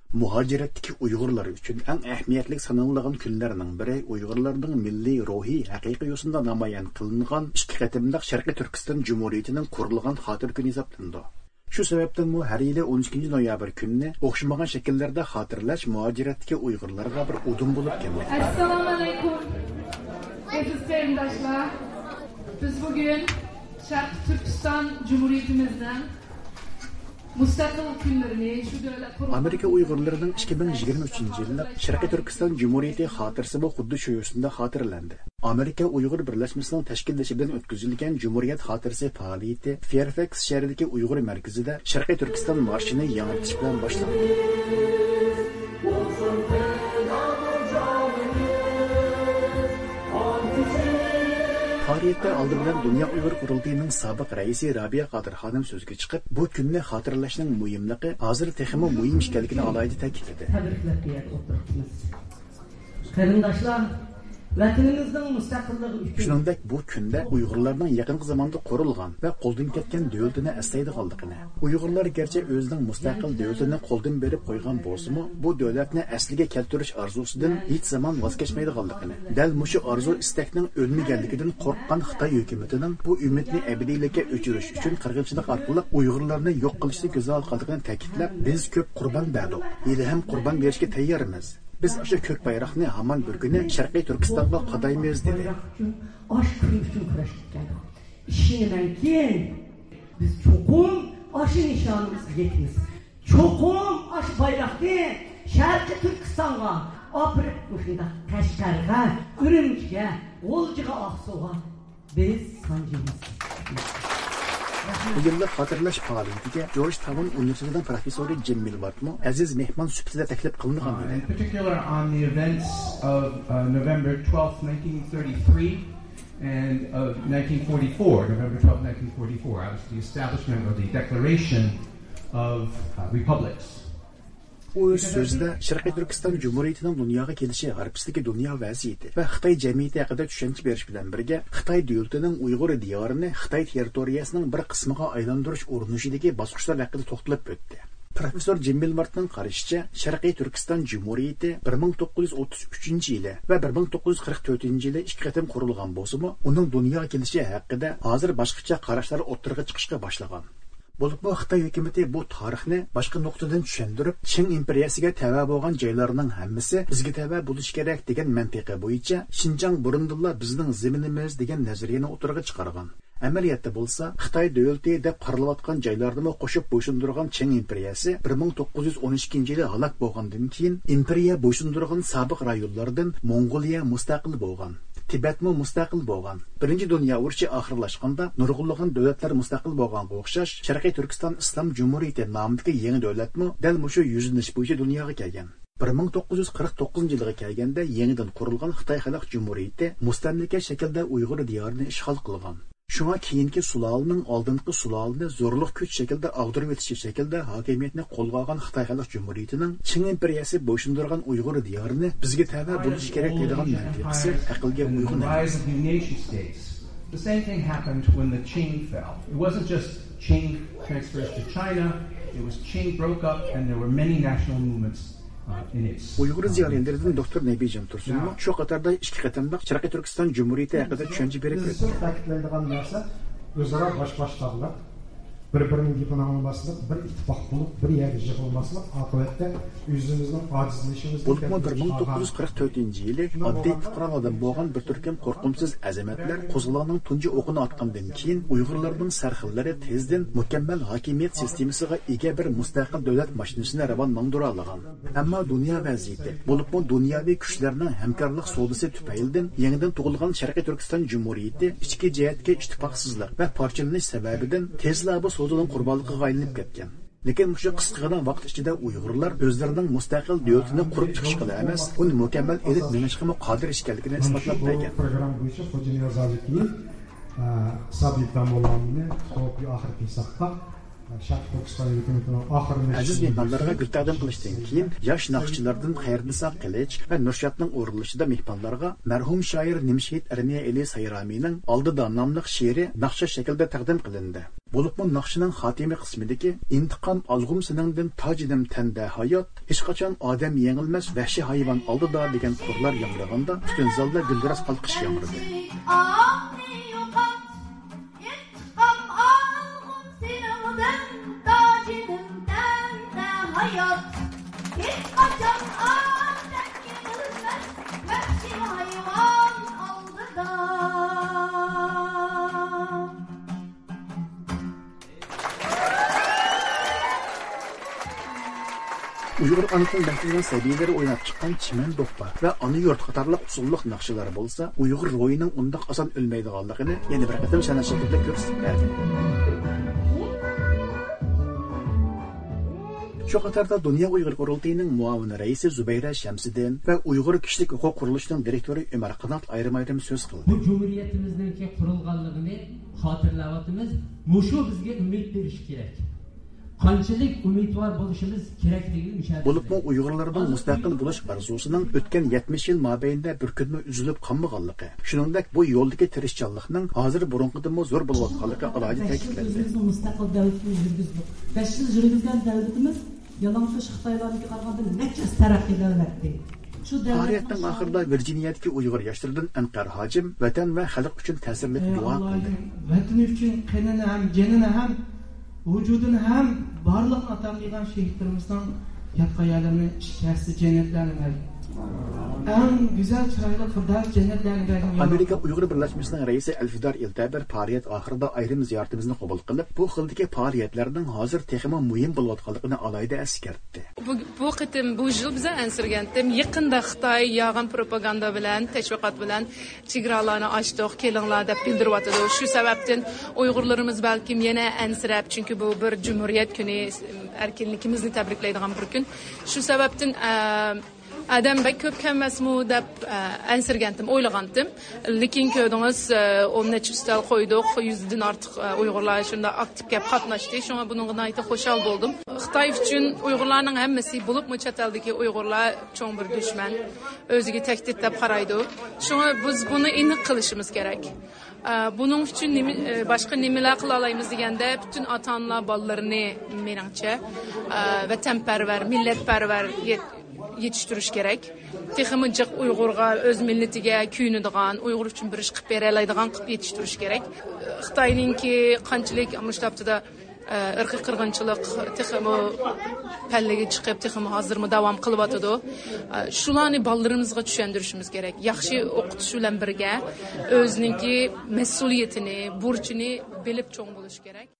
Muhaciratdagi Uyg'urlar uchun eng ahamiyatli sanalgan kunlarning biri Uyg'urlarning milliy ruhiy haqiqiy yo'sinda namoyon qilingan ikki qatimliq Sharqiy Turkiston Jumhuriyatining qurilgan xotir kuni hisoblanadi. Shu sababdan har yili 12 noyabr kunini o'xshamagan shakllarda xotirlash muhaciratdagi Uyg'urlarga bir udum bo'lib keldi. Assalomu alaykum. Aziz qarindoshlar, biz bugun Sharqiy Turkiston Jumhuriyatimizning mustaqil kunlarini shu davlat Amerika Uyg'urlarining 2023-yilda Sharqiy Turkiston Jumhuriyati xotirasi bu xuddi shu yo'sinda xotirlandi. Amerika Uyg'ur birlashmasining tashkillashi bilan o'tkazilgan Jumhuriyat xotirasi faoliyati Fairfax shahridagi Uyg'ur markazida Sharqiy Turkiston marshini yangratish bilan boshlandi. Tarixda oldi bilan Dünya Uyg'ur qurultiyining sobiq raisi Rabia Qodir xonim so'zga chiqib, bu kunni xotirlashning muhimligi hozir texmo muhim ekanligini alohida ta'kidladi. Qarindoshlar, vatanimizning mustaqilligi uchun shuningdek bu kunda Uyg'urlarning yaqinqi zamonda qurilgan va qo'ldan ketgan davlatini eslaydiganligini, Uyg'urlar garchi o'zining mustaqil davlatini qo'ldan berib qo'ygan bo'lsa-mu, bu davlatni asliga keltirish orzusidan hech zamon voz kechmaydiganligini, dal mushu orzu istakning o'lmaganligidan qo'rqqan Xitoy hukumatining bu umidni abadiylikka o'chirish uchun qirg'inchilik orqali Uyg'urlarni yo'q qilishni ko'zga olganligini ta'kidlab, biz ko'p qurbon berdik, hali ham qurbon berishga tayyormiz. Biz o'sha ko'k bayroqni hamon bir kuni Sharqiy Turkistonga qadaymiz dedi. Ash kuni uchun kurashdik. İşinmenki biz çoğum aşı nişanımızı yetimiz. Çoğum aş bayrağı Sharqiy Turkistonga apırıp kuşunda Qashqarga, Ürümchiga, Oljiga, Aqsuga biz sancımız. Bu yıllık hatırlaş faaliyetiga Georgetown Üniversitesi'nin profesörü Jim Milward'mı aziz mehman sübtide teklif kılıngan edi. In particular on the events of November 12th, 1933 and of 1944, November 12th, 1944, obviously the establishment of the Declaration of Republics. O sözde Sharqiy Turkiston Jumhuriyatining dunyoga kelishi g'arbistagi dunyo vaziyati va Xitoy jamiyati haqida tushuncha berish bilan birga Xitoy davlatining Uyg'ur diyorini Xitoy territoriyasining bir qismiga aylantirish urinishidagi bosqichlar haqida to'xtalib o'tdi. Professor Jim Milwardning qarashicha, Sharqiy Turkiston Jumhuriyati 1933-yili va 1944-yili ikki qatim qurilgan bo'lsa-mu, uning dunyoga kelishi haqida hozir boshqacha qarashlar o'ttirga chiqishga boshlagan. Bo'lib Xitoy hukumatı bu tarixni boshqa nuqtadan tushuntirib, Qing imperiyasiga tava bo'lgan joylarning hammasi bizga tava bo'lishi kerak degan mantiqi bo'yicha Xinjiang burundilla bizning zaminimiz degan nazariyani o'tirg'a chiqargan. Amaliyotda bo'lsa, Xitoy davlati deb qaralayotgan joylarni qo'shib bo'ysundirgan Qing imperiyasi 1912-yili halok bo'lgandan keyin imperiya bo'ysundirgan sobiq rayonlardan Mongoliya mustaqil bo'lgan. Tibetmi mustaqil bo'lgan. Birinchi dunyo urushi oxirlashganda nurg'unlagan davlatlar mustaqil bo'lganga o'xshash Sharqiy Turkiston Islom Jumhuriyati nomidagi yangi davlatmi dal mushu yuzlanish bo'yicha dunyoga kelgan. 1949-yilga kelganda yangidan qurilgan Xitoy Xalq Jumhuriyati mustamlika shaklda Uyg'ur diyorini ishg'ol qilgan. Shunga keyingi sulolaning oldingi sulolani zo'rliq kuch shaklda ag'dirib o'tishi shaklda hokimiyatni qo'lga olgan Xitoy Xalq Jumhuriyatining Qing imperiyasi bo'ysundirgan Uyg'ur diyorini bizga tava bo'lishi kerak degan mantiqsi aqlga uyg'un. The same thing happened when the Qing fell. It wasn't just Qing transfers to China, it was Qing broke up and there were many national movements. Uyg'ur ziyolilaridan doktor Nebijan Tursunmu shu qatorda ikki qatimliq Sharqiy Turkiston Jumhuriyati haqida tushuncha berib o'tdi. Ta'kidlaydigan narsa o'zaro bosh-boshlarlik, bir-birining gapini anglamaslik, bir ittifoq bo'lib, bir yerga yig'ilmaslik oqibatda o'zimizning ojizlashimiz. Bu 1944-yili oddiy fuqarolardan bo'lgan bir turkum qo'rqimsiz azamatlar qo'zg'olonning tunji o'qini otgandan keyin Uyg'urlarning sarxillari tezdan mukammal hokimiyat sistemasiga ega bir mustaqil davlat mashinasini ravon mangdura olgan. Ammo dunyo vaziyati, bo'lib dunyoviy kuchlarning hamkorlik savdosi tufaylidan yangidan tug'ilgan Sharqiy Turkiston Jumhuriyati ichki jihatga ittifoqsizlik va parchalanish sababidan tezla bu savdoning qurbonligiga aylanib ketgan. Lekin shu qisqagina vaqt ichida Uyg'urlar o'zlarining mustaqil davlatini qurib chiqishga emas, uni mukammal elib minishga qodir ekanligini isbotlab bergan. Program bo'yicha Xo'jayin Yozovlikning sabitdan bo'lganini to'g'ri oxirgi hisobda Sharqiy Turkiston hukumatining oxirgi aziz mehmonlarga bir taqdim qilishdan keyin yosh naqshchilardan Xayrnisa Qilich va Nurshotning o'rinlashida mehmonlarga marhum shoir Nimshid Armiya Eli Sayramining Oldida nomli she'ri naqsha shaklda taqdim qilindi. Bo'libmi naqshining xotimi qismidagi intiqom olg'um seningdan tojidim tanda hayot, hech qachon odam yengilmas vahshiy hayvon oldida degan qurlar yangraganda butun zalda guldiras qalqish yangradi. Uyghur anıtın bəxtindən səbiyələri oynab çıxan çimen doqpa və anı yurt qatarlıq usulluq naqşıları bolsa, Uyghur royunun ondaq asan ölməydiğanlığını yeni bir qətim sənə şəkildə görsün bərdi. Şu qatarda Dünya Uyghur Qurultayının muavini reisi Zübeyra Şemsidin və Uyghur Kişilik Hüquq Quruluşunun direktörü Ömer Qanat ayrım-ayrım söz qıldı. Bu Cumhuriyetimizdenki kurulganlığını hatırlavatımız, muşu bizge ümit veriş gerek. Qanchalik umidvor bo'lishimiz kerakligi müşahede. Bo'libmi Uyg'urlarning mustaqil bo'lish orzusining o'tgan 70 yil mobaynida bir kunmi uzilib qolmaganligi, shuningdek bu yo'ldagi tirishchanlikning hozir burunqidan zo'r bo'layotganligi alohida ta'kidlandi. Mustaqil davlatimiz yurgizdik. 5 yil yurgizgan davlatimiz yalang'och Xitoylarga qaraganda nechasi taraqqiylanmoqda. Tarixning oxirida Virginiyadagi Uyg'ur yoshlaridan Anqar Hojim vatan va xalq uchun ta'sirli duo qildi. Vatan uchun qanini ham, janini ham vücudun hem barlığını atamlayan şehitlerimizden yatkayalarını şikayetsi cennetlerini verdi. En güzel çıraylı fırdav cennetlerini verdi. Amerika Uyghur Birleşmesi'nin reisi Elfidar İlteber faaliyet ahırda ayrım ziyaretimizni qabul qilib, bu xildagi faaliyetlerden hazır texima muhim bo'layotganligini alayda eskertdi. Bu qitim bu yil bize ensirgandim. Yaqinda Xitoy yağın propaganda bilan, teşviqat bilan chegaralarni ochdik, kelinglar deb bildiryapti. Shu sababdan Uyg'urlarimiz balkim yana ensirab, chunki bu bir Cumhuriyet kuni, erkinligimizni tabriklaydigan bir kun. Shu sababdan adam bek ko'p kelmasmi deb ensirgandim, o'ylagandim. Lekin ko'rdingiz, 10 necha ustal qo'ydik, 100 dan ortiq Uyg'urlar shunda aktiv kelib qatnashdi. Shunga buningdan aytib xushal bo'ldim. Xitoy uchun Uyg'urlarning hammasi bo'libmi chet eldagi Uyg'urlar cho'ng bir dushman, o'ziga tahdid deb qaraydi. Shunga biz buni aniq qilishimiz kerak. Bunun uchun boshqa nimalar qila olamiz deganda, bütün ota-onalar bolalarini meningcha vatanparvar, millatparvar yetiştirish kerak. Texmi jiq Uyg'urga, o'z millatiga kuyunadigan, Uyg'ur uchun bir ish qilib bera oladigan qilib yetiştirish kerak. Xitoyninki qanchalik mushtabtida irqiy qirg'inchilik texmi pallaga chiqib, texmi hozirmi davom qilyotidi. Shularni bolalarimizga tushuntirishimiz kerak. Yaxshi o'qitish bilan birga o'zininki mas'uliyatini, burchini bilib cho'ng bo'lish kerak.